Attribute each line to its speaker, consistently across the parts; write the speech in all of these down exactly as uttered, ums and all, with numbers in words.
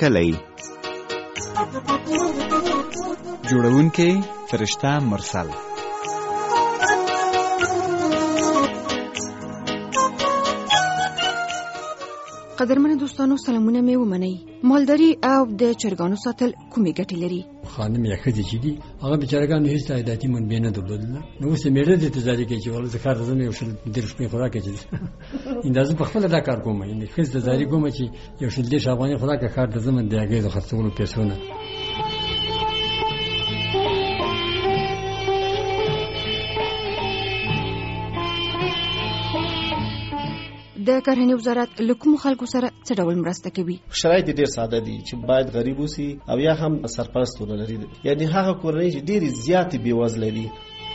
Speaker 1: سپېڅلی. جوړونکی فرشته مرسل.
Speaker 2: قدرمن دوستانو سلامونه مې ومنئ. مالداري او د چرګانو ساتل کومې ګټې لري؟
Speaker 3: خانم یا ښځې چې دي هغه د چرګانو هېڅ عایداتي منبع نه درلودله. نو اوس یې مېړه دې تجاري کوي چې والله زه کار ته ځم یو شل دېرش شپې خوراک یې چې اندازه په خپله دا کار کوم. یعنې ښځې تجاري کوم چې یو شل دېرش افغانۍ خوراک کار ته ځم د هګیو د خرڅولو پیسو نه.
Speaker 2: د کرهنې وزارت له کومو خلکو سره څه ډول مرسته کوي؟
Speaker 4: شرایط ډېر ساده دي چې باید غریب اوسي او یا هم سرپرست ولري، یعنی هغه کورنۍ چې ډېرې زیاتې بېوزله دي.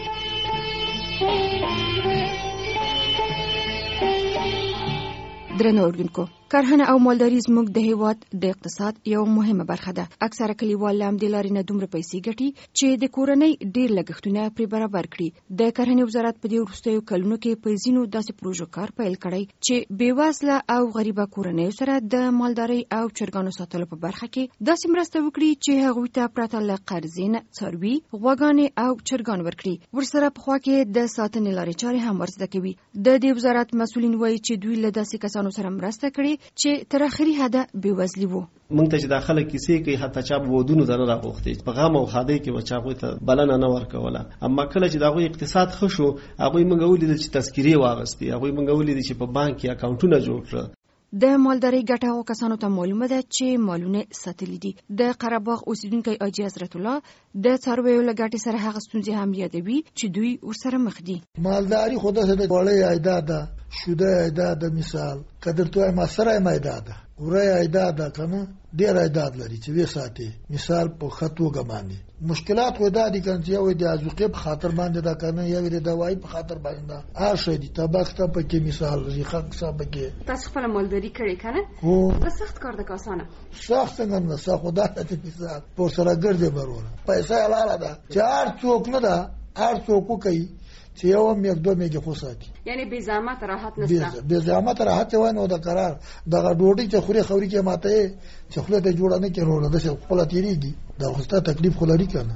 Speaker 2: درنو اوریدونکو، کرهنه او مالداري زموږ د هیواد د اقتصاد یو مهمه برخه ده. اکثره کلیوال له همدې لارې نه دومره پیسې ګټي چې د کورنۍ ډېر لګښتونه پرې برابر کړي. د کرهنې وزارت په دې وروستیو کلونو کې په ځینو داسې پروژو کار پیل کړی چې بېوزله او غریبه کورنیو سره د مالدارۍ او چرګانو ساتلو په برخه کې داسې مرسته وکړي چې هغوی ته پرته له قرضې نه څاروي، غواګانې او چرګان ورکړي. ورسره په خوا کې د ساتنې لارې چارې هم ورزده کوي. د دې وزارت مسؤلین وایي چې دوی له داسې کسانو سره مرسته کړي چې تر اخري حده بېوزلي وو.
Speaker 4: موږ ته چې دا خلک کیسې کوي حتی چا په ودونو ته نه راغوښتي، په غم او ښادۍ کې به چا هغوی ته بلنه نه ورکوله. اما کله چې د هغوی اقتصاد ښه شو، هغوی موږ ولیدل چې تذکیرې واغستې، هغوی موږ ولیدل چې په بانک کې اکاونټونه جوړ کړل.
Speaker 2: د مالدارۍ ګټه هغو کسانو ته معلومه ده چې مالونه ساتلي دي. د قره باغ اوسیدونکی حاجي حضرت الله د څارویو له ګټې سره هغه ستونزې هم یادوي چې دوی ورسره مخ دي.
Speaker 5: مالداري خو داسې د وړۍ عایدات ده، شوده عایدات ده، مثال که درته وایم سره یې عایدات ده، وری عایدات ده که نه ډېر عایدات لري چې ویې ساتي. مثال په ښه توګه باندې مشکلات خو دا دي که نه چې یو د عزوقې په خاطر باندې ده که نه یو د دوایي په خاطر باندې ده. هر شی دي، تباک شته پکې، مثال ریخک شته پکې.
Speaker 2: تاسو خپله مالداري کړې که نه؟
Speaker 5: هو.
Speaker 2: دا سخت کار ده که اسانه؟
Speaker 5: سخت څنګه نه، سخت خو دا ده مثال په ورسره ګرځې بروله پیسه یې حلاله ده چې هر څوک نه ده، هر څوک وکوي چې یو میږ دوه میږې خو ساتي.
Speaker 2: یعنې بې زحمت راحت نشته؟
Speaker 5: بې زحمت راحت وای نو د قرار دغه ډوډۍ چې خوري خوري کې ماته یې چې خوله ته جوړه نه کړي وروله داسې خپله تېرېږي. دا خو ستا تکلیف خو لري که نه.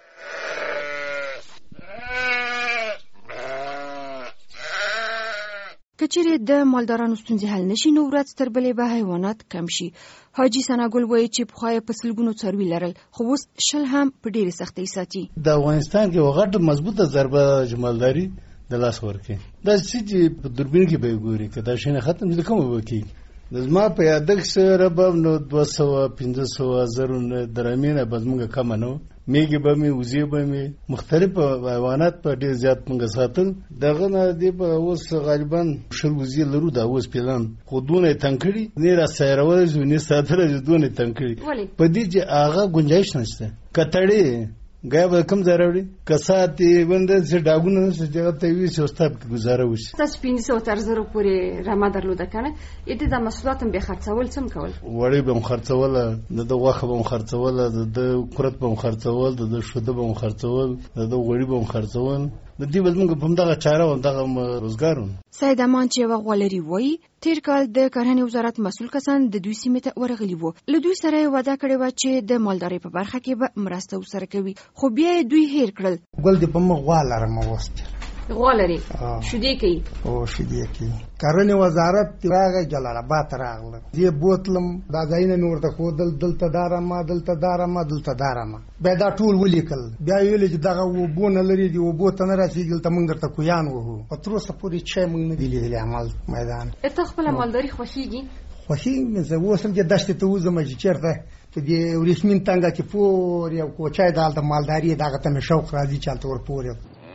Speaker 2: که چیرې د مالدارانو ستونزې حل نشي نو ورځ تر بلې به حیوانات کم شي. حاجي ثناګل وایي چې پخوا یې په سلګونو څاروي لرل، خو اوس شل هم په ډېرې سختۍ ساتي.
Speaker 6: د افغانستان کې یوه غټه مضبوطه ضربه مالداري د لاس ورکوي. دا څه چې په دوربین کې به یې ګوري که دا شی نه ختم شي د کومه به کېږي. زما په یادښت سره به نو دوه سوه پنځه سوه زرو درامې نه به زمونږ کمه نه وه. میږې به مې، وزې به مې، مختلف حیوانات په ډېر زیات مونږ ساتل. دغه نه دې به اوس غالبا شل وزې لرو، دا اوس پلان خو دونه یې تنګ کړي، نه یې را سیرولی شو نه یې ساتلی شو، دونه یې تنګ کړي په دې چې هغه گنجایش نشته. که تړې ګیا به کم ځای راوړي، که ساتې بنده چې ډاګونه نشته چې هغه ته یې ویسي او ستا پکې ګزاره وشي.
Speaker 2: تاسو پنځه سوه تر زرو پورې رمه درلوده که نه؟ د دا محصولات هم بیا خرڅول څه هم کول؟
Speaker 6: وړۍ به م خرڅوله، د ده غوښه به م خرڅوله، د ده کورت به م خرڅول، د ده شوده به م خرڅول، د ده غوړي به م خرڅول. د دې به زمونږ په همدغه چاره و، همدغه روزګار و.
Speaker 2: سید امان چې یوه غوالري وایي تېر کال د کرهنې وزارت مسؤل کسان د دوی سیمې ته ورغلي وو. له دوی سره یې وعده کړې وه چې د مالدارۍ په برخه کې به مرسته ورسره کوي، خو بیا یې دوی هېر کړل.
Speaker 5: ګل دې په مخ غوا لرم اوس
Speaker 2: غوا لري؟ شیدې کوي؟
Speaker 5: او شیدې کوي. کرنې وزارت راغی جلال آباد ته راغله، زه بوتلم، دا ځایونه مې ورته ښودل، دلته دا رمه، دلته دا رمه، دلته دا رمه. بیا دا ټول ولیکل، بیا یې ویلې چې دغه اوبو نه لرې دي، اوبو ته نه رسېږي، دلته موږ درته کویان وهو. په تر اوسه پورې چای موږ نه دي لیدلی عمل میدان.
Speaker 2: ته خپله مالداري خوښېږي؟
Speaker 5: خوښېږي مې، زه اوس هم چې دښتې ته وځم چې چېرته په دې وریښمین تنګه کې پورې یو کوچی ده هلته مالداري دغه ته مې شوق راځي چې هلته ورپورې.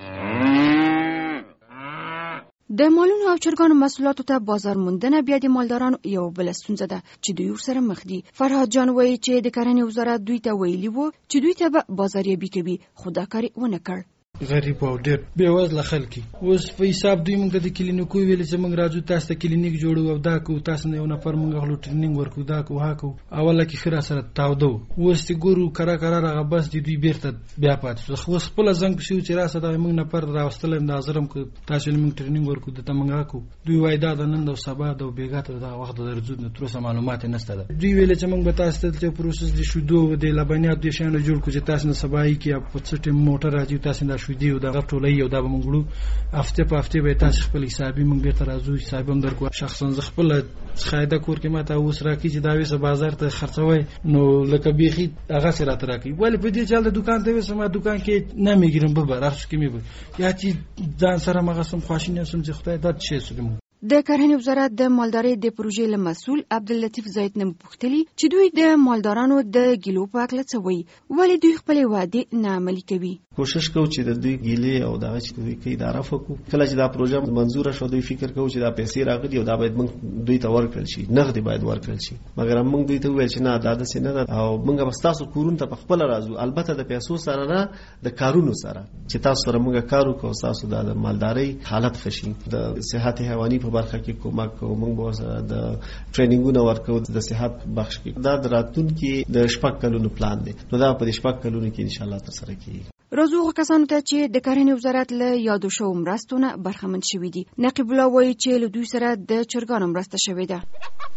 Speaker 2: د مالونو او چرګانو محصولاتو ته بازار موندنه بیا د مالدارانو یو بله ستونزه ده چې دوی ورسره مخ دي. فرهاد جان وایي چې د کرنې وزارت دوی ته ویلي وو چې دوی ته به بازاریابي کوي، خو دا کار یې ونه کړ.
Speaker 7: غریب او ډېر بېوزله خلک اوس په حساب دوی موږ ته د کلینیکو ویلې چې موږ راځو تاسو ته کلینیک جوړو او دا کوو تاسو نه یو نفر موږ غلو ټریننګ ورکو دا کوو ها کوو اوله کې ښه راسره تاوده و اوس چې ګورو کرا کرا راغه بس د دوی بیرته بیا پاتې شو اوس خپله زنګ پسې و چې راسه دا موږ نفر راوستلی یم دا حاضر یم که تاسو له موږ ټریننګ ورکو دته موږ ها کوو دوی وایي دا د نن او سبا د بېګا ته دغه وخت درځو نو تر اوسه معلومات یې نشته ده دوی ویلې چې موږ به تاسو ته دلته پروسس د شیدو د لبنیاتو دې شیانو جوړ کړو چې تاسو نه سبا یې کې په څه ټیم موټر راځي تاسو دا شیدې او دغه ټولۍ او دا به موږ وړو هفته په هفته به تاسو خپل حسابي موږ بیرته راځو حساب هم درکو شخصا زه خپل قاعده کور کې ماته اوس راکې چې دا وسه بازار ته خرڅوي نو لکه بیخي هغه سره ترکې ولې په دې چل د دکان ته وسه ما دکان کې نه میګرم به راځو کې مې یا چې ځان سره مغه سم خواشینه سم چې خدای دا څه سره
Speaker 2: د کرهنې وزارت د مالدارۍ د پروژې له مسؤل عبداللطیف زید نه پوښتلي چې دوی د مالدارانو د ګیلو په اړه څه وایي ولې دوی خپل وعده نه عملي کوي
Speaker 4: کوشش کوو چې د دوی ګیلې او دغه چې دوی کې اداره وکړو کله چې دا پروژه منزور شو دوی فکر کوو چې دا پیسې راغلي او دا باید موږ دوی ته ورکړل شي نغدي باید ورکړل شي مګر موږ دوی ته ویل چې نه دا د سینه او موږ به تاسو کورون ته په خپل راځو البته د پیسو سره نه د کارونو سره چې تاسو سره موږ کار وکړو تاسو د مالدارۍ حالت خشي د صحت حیواني په برخه کې کومک کوو موږ به سره د ټریننګونو ورکو د صحت بخش کې دا د راتلونکي د شپږ کلونو پلان دی نو دا په شپږ کلونو کې ان شاء الله تر سره کیږي
Speaker 2: راځو کسانو ته چې د کرهنې وزارت له یادو شو مرستونه برخمن شوي دي نقیب الله وایي چې له دوی سره د چرګانو مرسته شوې ده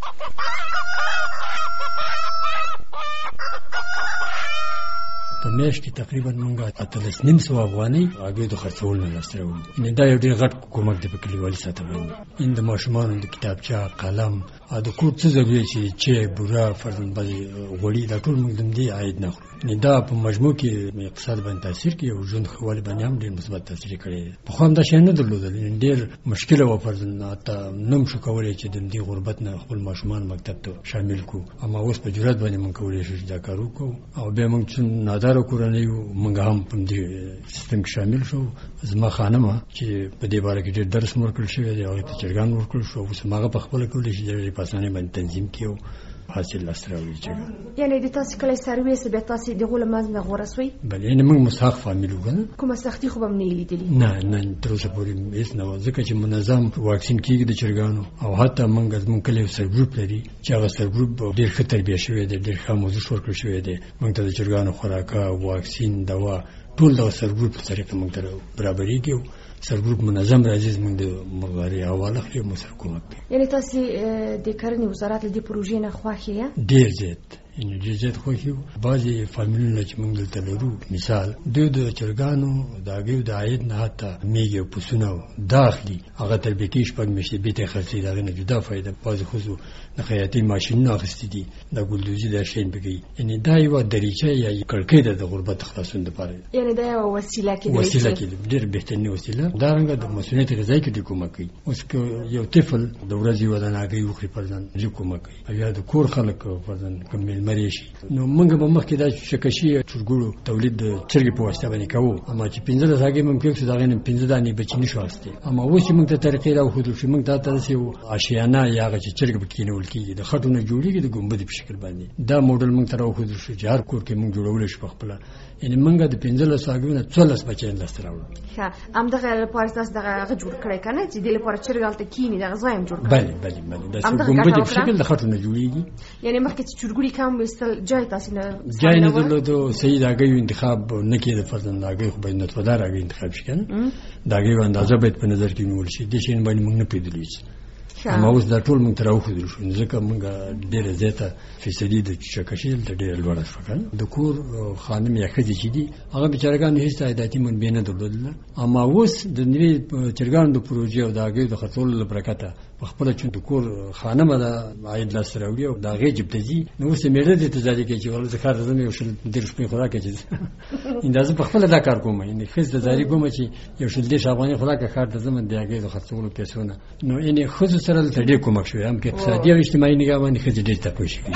Speaker 3: په میاشت کې تقریبا موږ اتلس نیم سوه افغانۍ هګیو د خرڅولو نه لاسته راوړو یعنې دا یو ډېر غټ کومک دی په کلیوالي سطح باندې ان د ماشومانو د کتابچه قلم او د کور څه ضروري چې چای بوره فرضاً بعضې غوړي دا ټول موږ د همدې عاید نه اخلو یعنې دا په مجموع کې اقتصاد باندې تاثیر کوي او ژوند ښه والي باندې هم ډېر مثبت تاثیر یې کړی دی پخوا هم دا شیان نه درلودل یعنې ډېر مشکله وه فرضاً حتی نه هم شو کولی چې د همدې غربت نه خپل ماشومان مکتب ته شامل کړو اما اوس په جرات باندې موږ کولی شو چې دا کار وکړو او بیا موږ چې ناداره کورنۍ موږ هم په دې سیستم کې شامل شو زما خانمه چې په دې باره کې ډېر درس مو ورکړل شوی دی هغې ته چرګان ورکړل شو اوس هم هغه په خپله کولی شي ډېرې په اسانۍ باندې تنظیم کړي او حاصل لاسته راوړي چرګان
Speaker 2: یعنې د تاسې کلی څاروي سه بیا تاسې د هغو له منځ نه غوره سوئ
Speaker 3: بلې یعنې موږ مستحق فامیل وو که نه
Speaker 2: کومه سختي خو به م نه یې لیدلي
Speaker 3: نه نه تر اوسه پورې هېڅ نه وه ځکه چې منظم واکسین کېږي د چرګانو او حتی موږ زموږ کلی یو سرګروپ لري چې هغه سرګروپ ډېر ښه تربیه شوی دی ډېر ښه آموزش ورکړل شوی دی موږ ته د چرګانو خوراکه واکسین دوا ټول دغه سرګروپ په طریقه موږ ته برابرېږي او سرګروپ منظم راځي زموږ د مرغدارۍ حواله اخلي او موږ سره کومک کوي
Speaker 2: یعنې تاسې د کرنې وزارت له دې پروژې نه خوښ یې
Speaker 3: ډېر زیات یعنې ډېر زیات خوښ یو بعضې فامیلونه چې موږ دلته لرو مثال دوی د چرګانو د هګیو د عاید نه حتی میږې او پسونه دا اخلي هغه تربیه کوي شپږ میاشتې بېرته یې خرڅوي د هغې نه جدا فایده بعضې ښځو د خیاطۍ ماشینونه اخیستي دي د ګلدوزي دا شیان پکې کوي یعنې دا یوه دریچه یا کړکۍ ده د غربت خلاصون دپاره
Speaker 2: یعنې دا یوه وسیله کېدلی
Speaker 3: وسیله کېدي ډېر بهترینه وسیله همدارنګه د مسؤلیت غذایي کې ډېر کومک کوي اوس که یو طفل د ورځې یوه دانه هګۍ وخوري فرضاً ډېر کومک کوي او یا د کور خلک فرضاً که مېلمه شي نو موږ به مخکې دا شکشي چرګوړو تولید د چرګې په واسطه باندې کوو اما چې پنځلس هګۍ موږ کېږو د هغې نه پنځه دانې بچي نه شو اخیستی اما اوس چې موږ ته طریقې راوښودل شي موږ ته هلته داسې یو آشیانه یا هغه چې چرګ پکې کېنول کېږي د خټو نه جوړېږي د ګنبدې په شکل باندې دا موډل موږ ته راوښودل شو چې هر کور کې موږ جوړولی شو په خپله یعنې موږ د پنځلسو هګیو نه څوارلس بچیان لاسته راوړو
Speaker 2: ښه همدغه لپاره تاسو دغه هغه جوړ کړی که نه چې دې لپاره چرګ هلته کښېني دغه ځای هم جوړ کړی
Speaker 3: بلې بلې بلې داسې ګنبدې په شکل د خټو نه جوړېږي
Speaker 2: یعنې مخکې چې چرګوړي کم ویستل جای تاسې نه
Speaker 3: جای نه درلودو صحیح د هګیو انتخاب نه کېده فرضاً د هګۍ خو باید نطفه‌دار هګۍ انتخاب شي که نه د هګیو اندازه باید په نظر کې ونیول شي دې شیان باندې موږ نه پوهېدلو هېڅ اما اوس دا ټول موږ ته راوښودل شو ځکه موږ ډېره زیاته فیصدي د چکشي دلته ډېره لوړه شوه که نه د کور خانم یا ښځې چې دي هغه بېچارهګانو هېڅ عایداتي منبع نه درلودله اما اوس د نوې چرګانو د پروژې او د هګیو د خرڅولو له برکته په خپله چې د کور خانمه ده عاید لاسته راوړي او د هغې جیب ته ځي نو اوس یې مېړه دې ته زاري کوي چې والله زه کار ته ځم یو شل دېرش روپۍ خو راکړه چې دا زه په خپله دا کار کوم یعنې ښځې ته زاري کوم چې یو شل دېرش افغانۍ خو راکړه ښار ته ځم د هګیو د خرڅولو پیسو نه نو یعنې ښځو سره دلته ډېر کومک شوی هم په اقتصادي او اجتماعي نګاه باندې ښځې ډېر تپوی شوي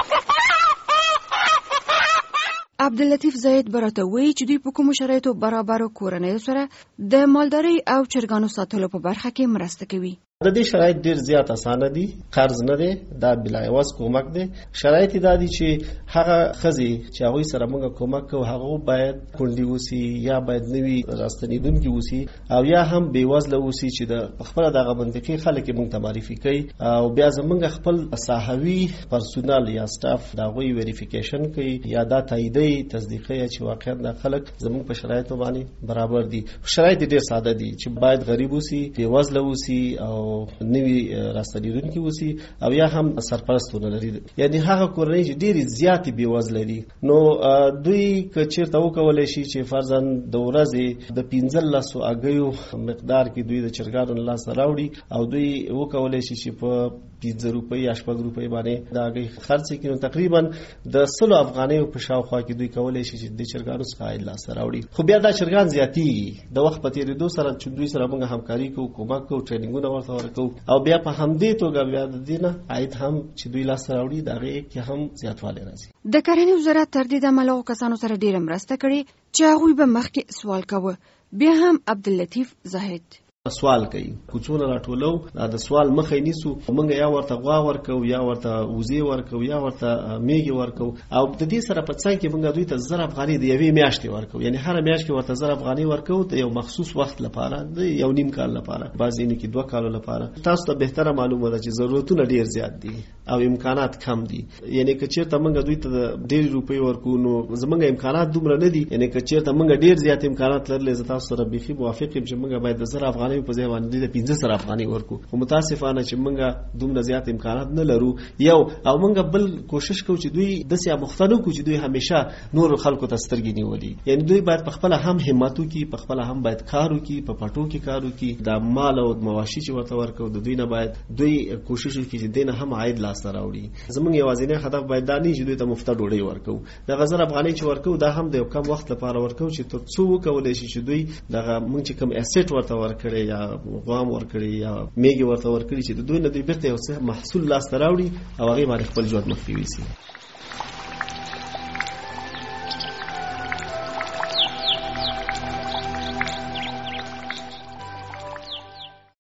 Speaker 2: عبداللطیف زید به راته وایي چې دوی په کومو شرایطو برابرو کورنیو سره د مالدارۍ او چرګانو ساتلو په برخه کې مرسته کوي
Speaker 4: د دې شرایط ډیر زیات اسانه دي، قرض نه دی، دا بلا عوض کومک دی. شرایط دا دي چې هغه ښځې چې هغوی سره موږ کومک کوو هغه باید کونډې اوسي یا باید نوي راستنېدونکي اوسي او یا هم بېوزله اوسي چې د خپله دغه منطقې خلک یې موږ ته معرفي کوي او بیا زموږ خپل ساحوي پرسونال یا سټاف د هغوی ویریفیکیشن کوي یا دا تاییدوي تصدیقوي چې واقعا دا خلک زموږ په شرایطو باندې برابر دي. شرایط ډېر ساده دي چې باید غریب اوسي، بېوزله اوسي او نوي راستنېدونکي اوسي او یا هم سرپرست ونه لري. یعنې هغه کورنۍ چې ډېرې زیاتې بېوزله دي نو دوی که چېرته وکولی شي چې فرضاً د ورځې د پنځلسو اګیو مقدار کې دوی د چرګانو له لاسه راوړي او دوی وکولی شي چې په پنځه روپۍ یا شپږ روپۍ باندې د هغې خرڅ کړي نو تقریبا د سلو افغانیو په شاوخوا کې دوی کولی شي چې د چرګانو څخه عاید لاسه راوړي. خو بیا دا چرګان زیاتېږي د وخت په تېرېدو سره چې دوی سره موږ همکاري کوو، کومک کوو، ټریننګونه ورته ورکوو او بیا په همدې توګه بیا د دې نه عاید هم چې دوی لاسه راوړي د هغې کې هم زیاتوالی راځي.
Speaker 2: د کرنې وزارت تر دې دمه له هغو کسانو سره ډېره مرسته کړې چې هغوی به مخکې سوال کوه. بیا هم عبداللطیف زاهد
Speaker 4: سوال کوي، کوڅونه راټولو، د سوال مخه یې نیسو، موږ یا ورته غوا ورکو یا ورته وزې ورکو یا ورته میږې ورکو او د دې سره په څنګ کې موږ دوی ته زر افغانۍ د یوې میاشتې ورکو. یعنې هره میاشت کې ورته زر افغانۍ ورکو د یو مخصوص وخت لپاره، د یو نیم کال لپاره، بعضې کې دوه کالو لپاره. تاسو ته بهتره معلومه ده چې ضرورتونه ډېر زیات دي او امکانات کم دي. یعنې که چېرته موږ دوی ته ډېرې روپۍ ورکو نو زموږ امکانات دومره نه دي. یعنې که چېرته موږ ډېر زیات امکانات لرلی زه تاسو سره بیخي موافق یم چې موږ باید د زر افغانۍ په ځای باندې د پنځه سره افغانۍ ورکو. خو متاسفانه چې موږ دومره زیات امکانات نه لرو یو او موږ بل کوشش کوو چې دوی داسې اموختنه کړو چې دوی همیشه نورو خلکو ته سترګې نیولي. یعنې دوی باید په خپله هم همت وکړي، په خپله هم باید کار وکړي، په پټو کې کار وکړي. د مال او مواشي چې ورته ورکوو د دوی نه باید دوی کوشش وکړي چې دې نه هم عاید لاسته راوړي. زموږ یوازینی هدف باید دا نه چې دوی ته مفته ډوډۍ ورکوو. دغه زر افغانۍ چې ورکوو دا هم د یو کم وخت لپاره ورکوو چې تر څو وکولی شي چې دوی دغه موږ چې کوم اسیټ ورته ورکړی یا غوام ورکړي یا میږي ورته ورکړي چې د دوی نه دوی بیرته یو څه محصول لاسته راوړي او هغې باندې خپل ژوند مخکې یوسي.